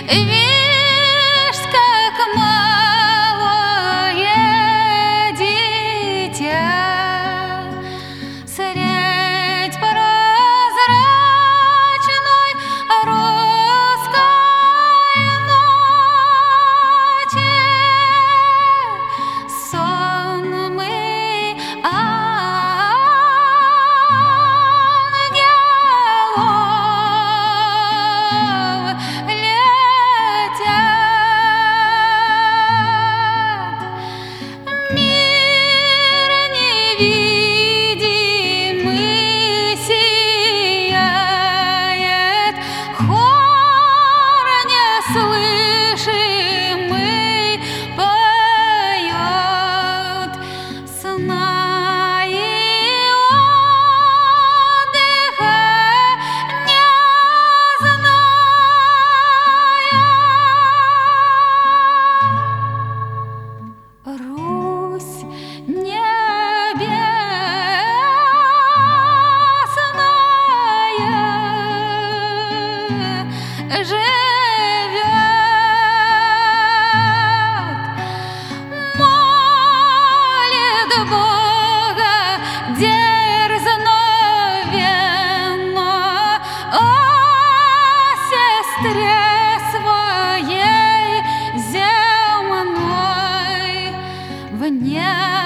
Вишь, как малое дитя средь прозрачной русской ночи сонмы ангелов летят. Мир невидимый сияет, хор неслышимый поет, сна и отдыха не зная. Русь небесная живет, молит Бога дерзновенно о сестре своей земной. В небе